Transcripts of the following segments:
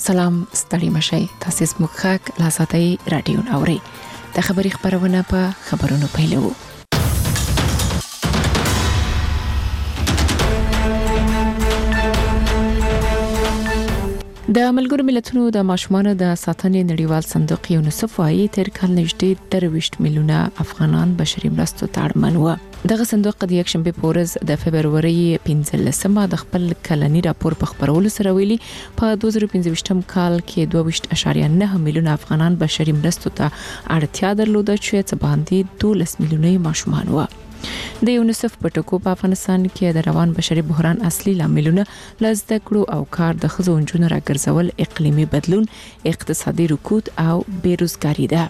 سلام ستړي مشي تاسو مخک لاساتي رادیو نوري د خبري خبرونه په خبرونو پیلو د ملګرو ملتونو د ماشومانو د ساتنې نړیوال صندوق یونیسف وايي تر کال نږدې 23 میلیونه افغانان بشري مرستو ته اړمن و. دغه صندوق د یک شنبه په ورځ د فبروري 15مه د خپل کلنی راپور په خبرولو سره ویلي په 2015 کال کې 2.9 میلیونه افغانان بشري مرستو ته اړتیا درلوده چې څه باندې 12 میلیونه ماشومان و. د یونیسف په ټکو په افغانستان کې د روان بشري بحران اصلي لاملونه لزده کړو او کار د ښځو نجونو راګرځول اقلیمي بدلون اقتصادي رکود او بیروزګاری ده.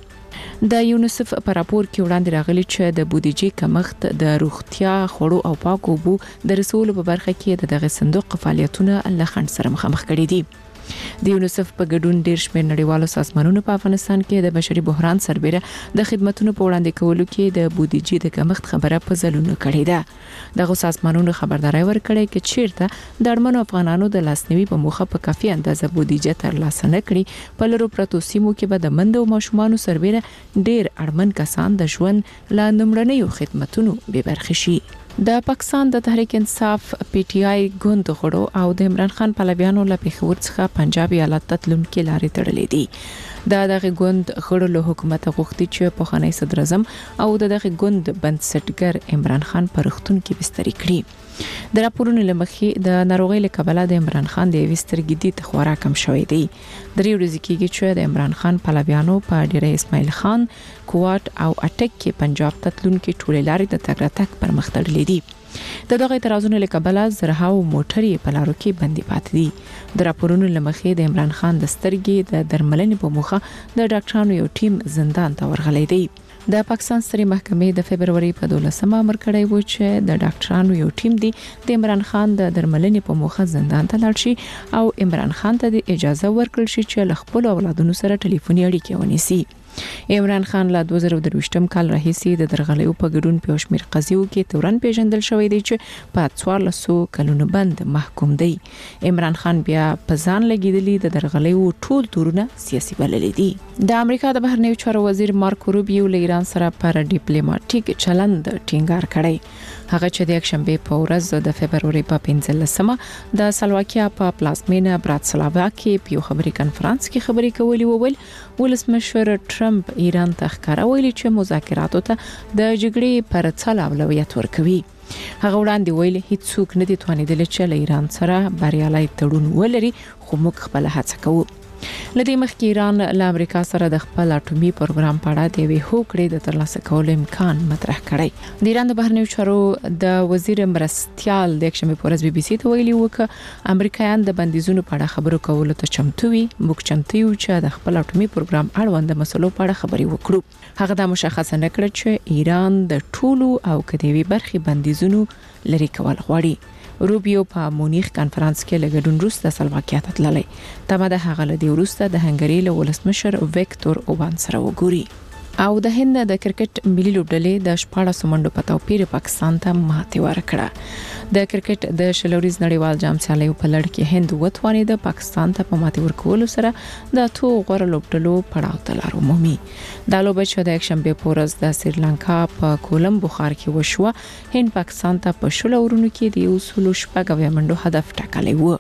د یونیسف په راپور کې وړاندې راغلي چې د بودیجې کمښت د روغتیا خوړو او پاکو اوبو د رسولو په برخه کې دغه صندوق فعالیتونه له خنډ سره مخامخ کړي دي. د یونیسف په ګډون ډیر شمېر نړیوالو سازمانونو په افغانستان کې د بشري بحران سربېره د خدماتو په وړاندې کولو کې د بودیجې د کمښت خبره په ځلونو کړې ده. دغه سازمانونو خبرداري ورکړې چې چیرته د اړمنو افغانانو د لاسنیوي په موخه په کافي اندازه بودیجه ترلاسه نه کړي په لرو پرتو سیمو کې به د مندو ماشومانو سربېره ډیر اړمن کسان د ژوند لا نمړنیو خدماتو به برخه شي. د پاکستان د تحریک انصاف پی ټی آی ګوند غړو او د عمران خان پهلویانو له پیښور څخه پنجاب ایالت ته تلونکي لارې تړلې دي. دغه ګوند غړو له حکومت غوښتي چې په خاني صدر اعظم او دغه ګوند بنسټګر عمران خان پر وختون کې بستري کړی. د راپورونو لمخې د ناروغي له کبله د عمران خان د وسترګې د تخوارا کم شوې دي. درې ورځې کېږي چې د عمران خان پهلویانو په ډیره اسماعیل خان کوټ او اټک کې پنجاب ته تلونکي ټولې لارې د تګ راتګ پر مخ تړلې دي. دغه اعتراضونو له کبله زرهاو موټرې په لارو کې بندي پاتې دي. د راپورونو لمخې د عمران خان د سترګې د درملنې په موخه د ډاکټرانو یو ټیم زندان ته ورغلی دی. د پاکستان ستري محکمې د فبرवरी په 12مه امر کړی و چې د ډاکټرانو یو ټیم دی د عمران خان د درملنې په موخه زندان ته لاړ شي او عمران خان ته د اجازه ورکړل شي چې له خپل اولادونو سره ټلیفوني اړیکې ونیسي. عمران خان له 2023 کال راهیسې د درغلیو په ګډون په شمیر قضیو کې تورن پیژندل شوی دی چې په 1400 کلونو بند محکوم دی. عمران خان بیا په ځان لګیدلی د درغلیو ټول تورونه سیاسي بللې دي. د امریکا د بهرنیو چارو وزیر مارکو روبیو له ایران سره پر ډیپلوماټیک چلند ټینګار کړی. هغه چې د یک شنبه په ورځ د فبرवरी په 15مه د سلواکیا په پلازمینه براتسلاوا کې په خبري کانفرنس کې خبري کولې وویل ولسمشر ټرمپ ایران ته ښکارا ویلي چې مذاکراتو ته د جګړې پر څل اولویت ورکوي. هغه وړاندې ویلي هیڅ څوک نه دي توانیدل چې له ایران سره بریالي تړون ولري خو موږ خپل هڅه کوو. لدې مخکې ایران له امریکا سره د خپل اټومي پروګرام په اړه د وی هوکړې د ترلاسه کولو امکان مطرح کړی. د ایران د بهرنیو چارو د وزیر مرستيال د شنبه په ورځ بي بي سي ته ویلي و چې امریکایان د بندیزونو په اړه خبرو کولو ته چمتو وي. موږ چمتو یو چې د خپل اټومي پروګرام اړوند مسلو په اړه خبري وکړو. هغه د مشخصه نکړه چې ایران د ټولو او کديوي برخي بندیزونو لري کول غواړي. روبیو په مونیخ کانفرنس کې لګډون روسته سلواکیا ته تللی. تمه ده هغه له دې وروسته د هنګري له ولسمشر ویکټور اوربان سره وګوري. او د هند د کرکټ ملي لوبډلې د 14 منډو په توپیر پاکستان ته ماتې ورکړه. د کرکټ د شلوريز نړیوال جام سیالیو په لړ کې هند وتوانید د پاکستان ته په ماتې ورکولو سره د تو غوړ لوبډلو پړاو ته لار ومومي. د لوبې چې د یک شنبه په ورځ د سریلانکا په کولمبو ښار کې وشوه هند پاکستان ته په شلو ورونو کې د اصول شپږ منډو هدف ټاکلی و.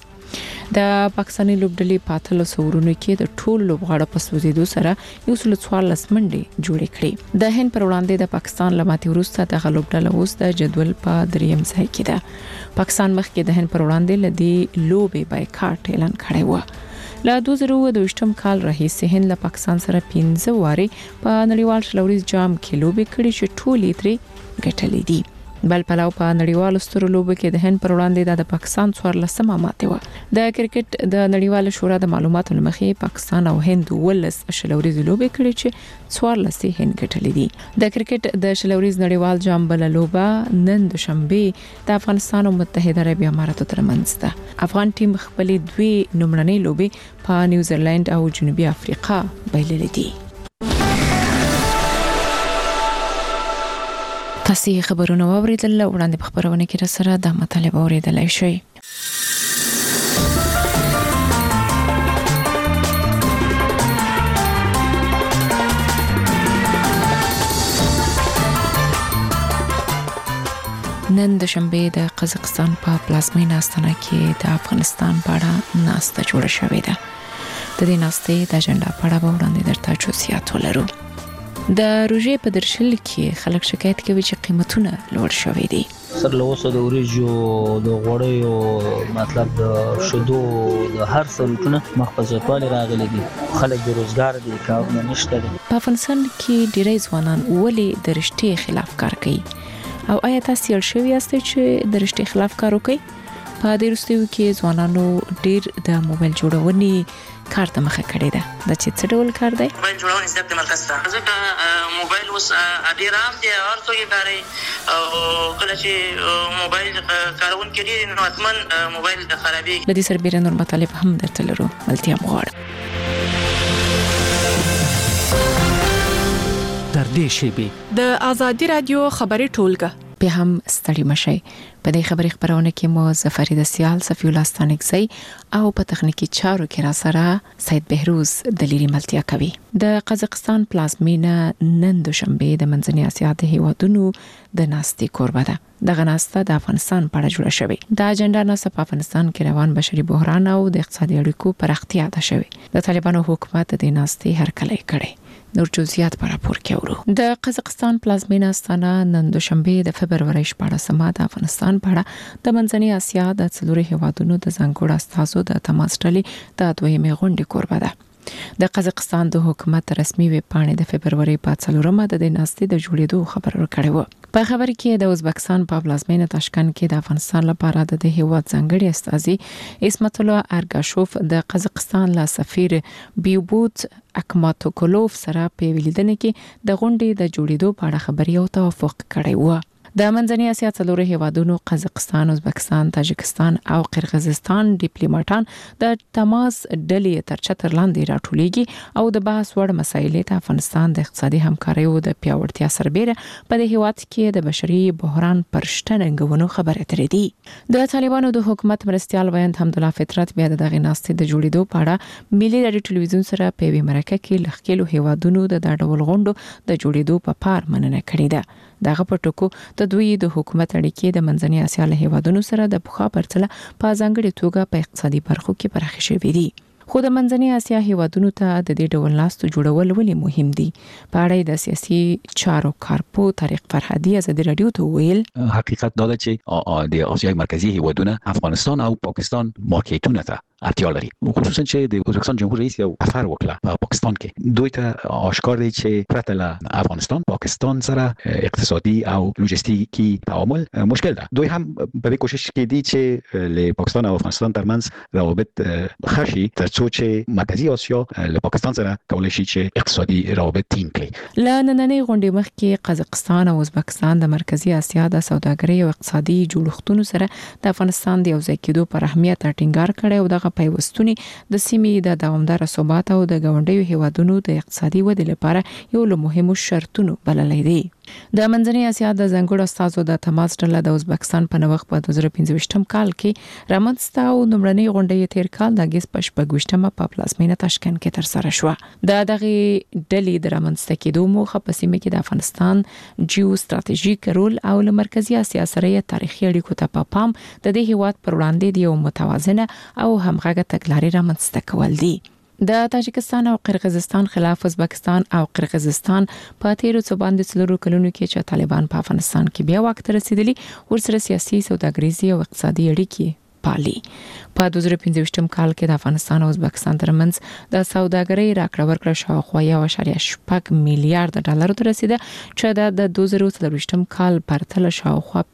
د پاکستاني لوبډلې په 300 ورونو کې د ټول لوبغاړو په سوزیدو سره یو سل 14 منډې جوړې کړې. د هند پر وړاندې د پاکستان لماتې وروسته د لوبډلې اوس د جدول په دریم ځای کې ده. پاکستان مخکې د هند پر وړاندې لدی لوبې بایکاټ اعلان کړی و. له 2022 کال راهیسې هند له پاکستان سره 15 واري په نړیوال شلوريز جام کې لوبې کړې چې ټولې ترې ګټلې دي. بل پلاو په نړیوال ستورو لوبو کې د هند پر وړاندې د پاکستان 14مه ماتې و. د کرکټ د نړیوال شورا د معلوماتو لمخې پاکستان او هند ولس شلوريز لوبې کړې چې 14 هند ګټلې دي. د کرکټ د شلوريز نړیوال جام بل لوبه نن د شنبه د افغانستان او متحده عربی اماراتو ترمنځ ده. افغان ټیم خپل دوی نمړنۍ لوبې په نیوزیلند او جنوبي افریقا بایللې دي. تاسو خبرونه واوریدل وړاندې په خبرونه کې را سره د مطالبه اوریدلای شئ. نن د شنبه د قزاقستان په پلازمینه استانه کې د افغانستان په اړه ناسته جوړه شوې ده. د دې ناستې د اجنډا په اړه وړاندې درته جزئیات ولرو. د روژې په درشل کې خلک شکایت کوي چې قیمتونه لوړ شوي دي. سر له اوسه د وریجو د غوړیو مطلب د شودو د هر څه مخ په زیاتوالی راغلي دي. خلک د روزګار دي، کارونه نشته دي. په افغانستان کې ډېری ځوانان ولې د رښتې خلاف کار کوي؟ او آیا تاسو یې شوي یاست چې د رښتې خلاف کار وکړئ؟ په دې وروستیو کې ځوانانو ډېر د موبایل جوړونې کار ته مخه کړې ده. دا چې څه ډول کار دی؟ موبایل جوړونې زده کړې مرکز ته ځکه موبایل اوس ډېر عام دی، هر څوک یې کاروي. او کله چې موبایل کارونکي ډېر نو حتماً موبایل خرابېږي. له دې سره بیره نور مطالب هم درته لرو. ملتیا غواړم در دې شیبې د آزادي رادیو خبري ټولګه به هم ستړي مشي. په دې خبري خبرونه کې مو ظفر دسیال، صفی الله ستانکزی او په تخنیکی چارو کې را سره سید بهروز دلیری ملتیا کوي. د قزاقستان پلازمینه نن دوشنبه د منځنۍ اسیا د هیوادونو د ناستې کوربه ده. دغه ناسته د افغانستان په اړه جوړه شوې. د اجنډا ناسته په افغانستان کې روان بشري بحران او د اقتصادي اړیکو پراختیا ده شوې. د طالبانو حکومت د ناستې هرکلی کړي. نور جزئیات په راپور کې ورو. د قزاقستان پلازمینه استانه نن دوشنبه د فبروري 14 د افغانستان په اړه د منځنۍ اسیا د څلورو هیوادونو د ځانګړو استازو د تماس ډلې د دویمې غونډې کوربه ده. د قزاقستان د حکومت رسمي ویب پاڼې د فبروري په 4مه د ناستې د جوړېدو خبر ورکړی و. په خبر کې د ازبکستان په پلازمینه تاشکند کې د افغانستان لپاره د هیواد ځانګړي استازي اسمت الله ارګاشوف د قزاقستان له سفیر بیوبوت اکماتوکولوف سره په ولیدنه کې د غونډې د جوړېدو په اړه خبري او توافق کړی و. د منځنۍ اسیا څلورو هیوادونو قزاقستان، ازبکستان، تاجکستان او قرغیزستان ډیپلوماټان د تماس ډلې تر چتر لاندې راټولېږي او د بحث وړ مسایلې ته افغانستان د اقتصادي همکاریو د پیاوړتیا سربېره په دې هیواد کې د بشري بحران پر شته ننګونو خبرې اترې دي. د طالبانو د حکومت مرستيال ویاند حمدالله فطرت بیا دغه ناستې د جوړېدو په اړه ملي رادیو ټلویزیون سره په وی مرکه کې لخکېلو هیوادونو د ډول غونډو د جوړېدو په پار مننه کړې ده. دغه پټکو د دوی د حکومت اړیکې د منځنۍ اسیا له هیوادونو سره د پخوا پرتله په ځانګړي توګه په اقتصادي برخو کې پراخ شوې دي. خو د منځنۍ اسیا هیوادونو ته د دې ډول ناستو جوړول ولې مهم دي؟ په اړه د سیاسي چارو کارپو طارق فرهادي ازادي رادیو ته ویل حقیقت دا ده چې د آسیای مرکزی هیوادونه افغانستان او پاکستان مارکیټونه ته اړتیا لري. خصوصا چې د ازبکستان جمهور رئیس یو سفر وکړ په پاکستان کې. دوی ته آشکار دی چې پرته له افغانستان پاکستان سره اقتصادي او لوجستیکي تعامل مشکل ده. دوی هم په دې کوشش کې دي چې له پاکستان او افغانستان ترمنځ روابط خشي ترڅو چې مرکزی آسیا له پاکستان سره کولای شي چې اقتصادي روابط ټینګ کړي. له نننۍ غونډې مخکې قزاقستان او ازبکستان د مرکزی آسیا د سوداګرۍ او اقتصادي جوړښتونو سره د افغانستان د یوځای کېدو پر اهمیت ټینګار کړي او دغه پیوستونی د سیمې د دوامدار ثبات او د ګاونډیو هیوادونو د اقتصادي ودې لپاره یو له مهمو شرطونو بللې دي. د منځنۍ اسیا د ځانګړو استازو د تماس ډله د ازبکستان په نوښت په 2015 کال کې رامنځته او لومړنۍ غونډه تیر کال د اگست په 28مه په پلازمینه تاشکند کې ترسره شوه. د دغه ډلې د رامنځته کېدو موخه په سیمه کې د افغانستان جیو ستراتیژیک رول او له مرکزی اسیا سره تاریخي اړیکو ته پام د دې هیواد پر وړاندې د یو متوازنه او همغږه تګلارې رامنځته کول دي. د تاجکستان او قرغیزستان خلاف ازبکستان او قرغیزستان په تیرو څو باندې څلورو کلونو کې چې طالبان په افغانستان کې بیا واک ته رسیدلی ورسره سیاسي سوداګریزي او اقتصادي اړیکې پالي. په 2015 کال کې د افغانستان او ازبکستان ترمنځ د سوداګرۍ راکړه ورکړه شاوخوا 1.8 میلیارډ ډالر ته رسیده چې د 2023 کال پرتله شاوخوا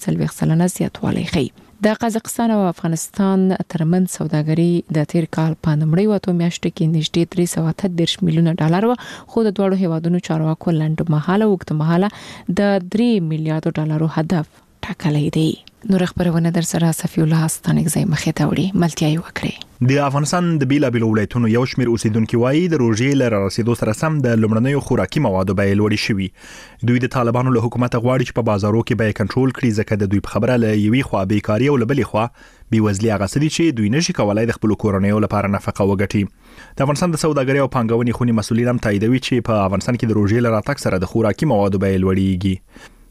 15% زیاتوالی ښیي. د قزاقستان او افغانستان ترمنځ سوداګري د تیر کال په نمړی وته میاشتو کې نږدې 338 میلیونه ډالر و، خو د دوړو هیوادونو چارواکو لنډ مهاله او وخت مهاله د 3 میلیارډ ډالرو هدف ټاکلی دی. نور خبرونه در سره صفی الله ستانکزی مخې ته وړي. ملتیا وکړي. د افغانستان د بیلابیلو ولایتونو یو شمېر اوسیدونکو وایي د روژې لره رسیدو سره سم د لومړنیو خوراکي موادو بیې لوړې شوي. دوی د طالبانو له حکومت غواړي چې په بازارو کې بیې کنټرول کړي، ځکه د دوی په خبره له یوې خوا بیکاري او له بلې خوا بیوزلي هغه څه دي چې دوی نشي کولای د خپل کورنیو لپاره نفقه وګټي. د افغانستان د سوداګرۍ او پانګونې خونې مسؤلین هم تاییدوي چې په افغانستان کې د روژې لره راتګ سره د خوراکي موادو بیې لوړېږي.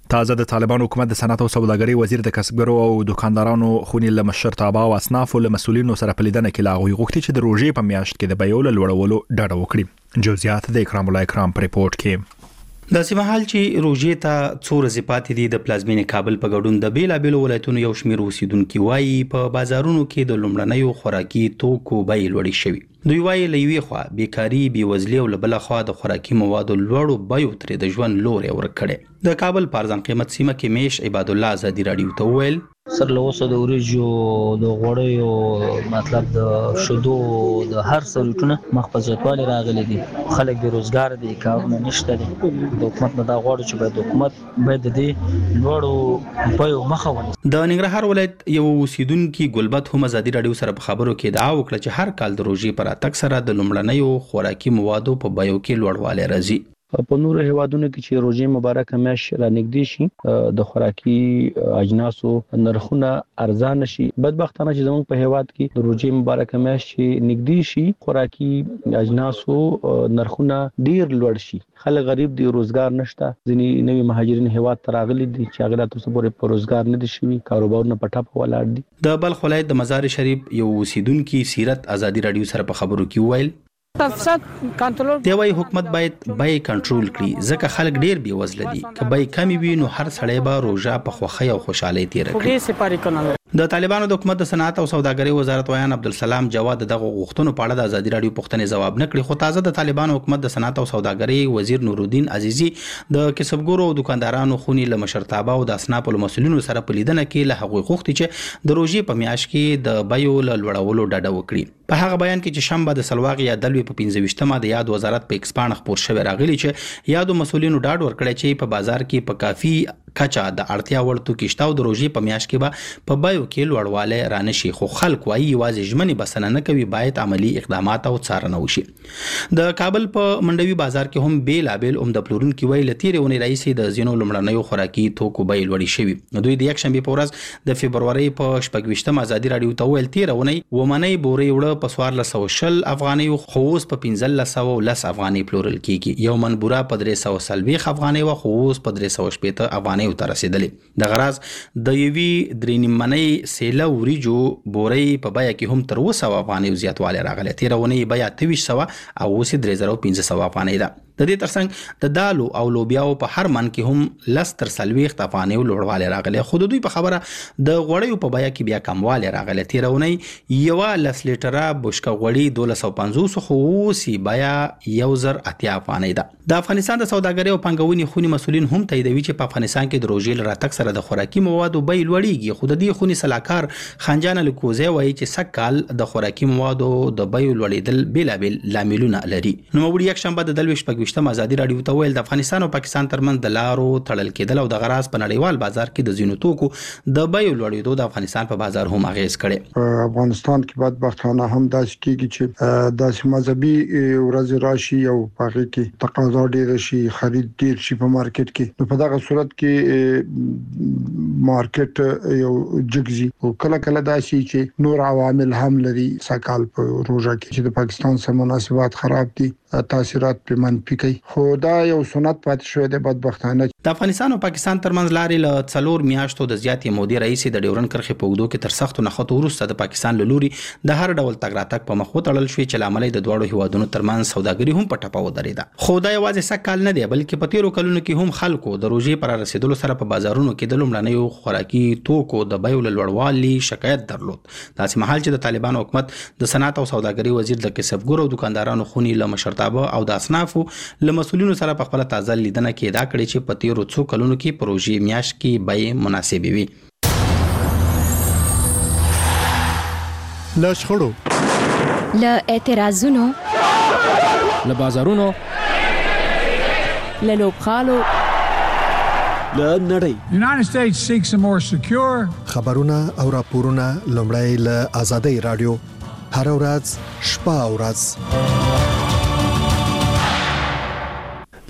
تازه د طالبان حکومت د صنعت او سوداګرۍ وزیر د کسبګرو او دکاندارانو خونی له مشرتابه او اصناف له مسولینو سره په لیدنه کې لاغوي غوښتي چې د روزي په میاشت کې د بیو له لوړولو ډډه وکړي. جزئیات د اکرام الله اکرام په ریپورت کې. د سیمهال چې روزي ته څو ورځې پاتې دي د پلازمینې کابل په ګډون د بیلابېلو ولایتونو یو شمېر اوسیدونکو وایي په بازارونو کې د لومړنیو خوراکي توکو بیې لوړې شوي. دوی وایي لوي خوا بیکاری بیوزلي او بل خوا د خوراکي موادو لوړو بیو ترې د ژوند لوري ورکړي. د کابل پارزان قیمت سیمه کې میش عباد الله آزادی رادیو ته ویل سر له اوسه د اوریجو د غوړیو مطلب د شودو د هر سلوټونه مخ په زیاتوالی راغلي دي. خلک بې روزګار دي، کارونه نشته دي. د حکومت نه دا غواړو چې باید حکومت باید د دې لوړو بیو مخه ونیسي. د ننګرهار ولایت یو اوسیدونکو ګلبت هم آزادی رادیو سره په خبرو کې ادعا وکړه چې هر کال د روزي پر اتک سره د لومړنیو خوراکي موادو په بیو کې لوړوالی راځي. په نورو هیوادونو کې چې روزي مبارکه میاشت را نږدې شي د خوراکي اجناسو نرخونه ارزان شي. بدبختانه چې زموږ په هیواد کې د روزي مبارکه میاشت نږدې شي خوراکي اجناسو نرخونه ډیر لوړ شي. خلک غریب دي، روزګار نشته. ځینې نوي مهاجرین هیواد ته راغلي دي چې هغه تاسو پورې په روزګار نه دي شوي، کاروبارونه په ټاپ ولاړ دي. د بلخ ولایت د مزار شریف یو اوسیدونکو سیرت آزادی رادیو سره په خبرو کې ویل دی وايي حکومت باید بای کنټرول کړي ځکه خلک ډیر بې وزله دي. که بای کمی وي نو هر سړی به روزه په خوښۍ او خوشحالۍ تیر کړي. د طالبانو د حکومت د صنعت او سوداګرۍ وزارت ویان عبدالسلام جواد دغه غوښتنو په اړه د آزادی رادیو پوښتنې ځواب نه کړي. خو تازه د طالبانو حکومت د صنعت او سوداګرۍ وزیر نورالدین عزیزی د کسبګرو او دکاندارانو خونی له مشرتابه او د اصناف له مسولینو سره په لیدنه کې له هغوی غوښتي چې د روزي په میاشت کې د بیو له لوړولو ډډه وکړي. په هغه بیان کې چې شنبه د سلواغ یا دلوي په 15مه د یاد وزارت په ایکسپان خبر شوی راغلی چې یادو مسولینو ډاډ ورکړی چې په بازار کې په کافي کچا د اړتیا وړ توکي شته او د روزي په میاشت کې به په بیو کې لوړوالی رانشي. خو خلک وایي یوازې ژمنې بسنه نه کوي، باید عملی اقدامات او څارنه وشي. د کابل په منډوي بازار کې هم بیلابېل عمده پلورونکو ویل تیرې ونې رئیس د زینو لومړنیو خوراکي توکو بیې لوړې شوي. دوی د یک شنبه په ورځ د فبرवरी په 28مه آزادی رادیو ته ویل تیرې ونې ومنۍ بورې وړه په 1420 افغانۍ خو اوس په 1510 افغانۍ پلورل کیږي. یو من بوره په 340 افغانۍ و خو اوس په 360 افغانۍ ته رسیدلې. د غراز د یوي درېنیمنۍ سیله وریجو بورې په بیا کې هم تر 200 افغانۍ زیاتوالی راغلی. تیرونې بیا 2300 او اوس 3500 افغانۍ ده. د دې ترڅنګ د دالو او لوبیاو په هر من کې هم لس تر 40 افغانۍ لوړوالی راغلی. خو د دوی په خبره د غوړیو په بیا کې بیا کموالی راغلی. تیرونې یو لس لیټره بشکه غوړي 1250 خو اوس بیا 1080 افغانۍ ده. د افغانستان د سوداګرۍ او پنګونې خونی مسولین هم تاییدوي چې په افغانستان کې د روزي راتګ سره د خوراکي موادو بیې لوړیږي. خو د دې خونی صلاحکار خانجان الکوزی وایي چې سکهال د خوراکي موادو د بیې لوړېدل بیلابېل لاملونه لري. نو موږ یک شنبه د دلوي شپږ آزادی رادیو ته ویل د افغانستان او پاکستان ترمنځ د لارو تړل کېدل او د غراز په نړیوال بازار کې د زینو توکو د بیو لوړېدو د افغانستان په بازار هم اغیز کړي. افغانستان کې بدبختانه هم داسې کېږي چې داسې مذهبي ورځ راشي او هغه کې تقاضا ډېر شي، خرید ډېر شي په مارکیټ کې. نو په دغه صورت کې مارکیټ یو جګزي او کله کله داسې چې نور عوامل هم لري. سکهال په روزه کې چې د پاکستان سره مناسبات خراب دي، تاثیرات په منفي کوي. خو دا یو سنت پاتې شوی دی بدبختانه. د افغانستان او پاکستان ترمنځ لارې له 4 میاشتو د زیاتې مودې رئیس د ډیورن کرښې په اوږدو کې تر سختو نښتو وروسته د پاکستان له لوري د هر ډول تګ راتګ په مخ وتړل شوې چې لامل د دوړو هیوادونو ترمنځ سوداګري هم په ټپه ودرېده. خو دا یوازې سکهال نه دی بلکې په تیرو کلونو کې هم خلکو د روزي پر رسیدلو سره په بازارونو کې د لومړنیو خوراکي توکو د بیو لوړوالي شکایت درلود. داسې مهال چې د طالبانو حکومت د صنعت او سوداګرۍ وزیر د کسبګرو او دکاندارانو خونی له مشرتابه او د اصنافو له مسولینو سره په خپل تازه لیدنه کې ادعا کړې چې په تیرو څو کلونو کې پروژې میاشت کې بیې مناسبې وي. له شخړو، له اعتراضونو، له بازارونو، له لوبخالو، له نړۍ. United States seeks a more secure. خبرونه او راپورونه لومړی له آزادۍ رادیو هر ورځ شپه او ورځ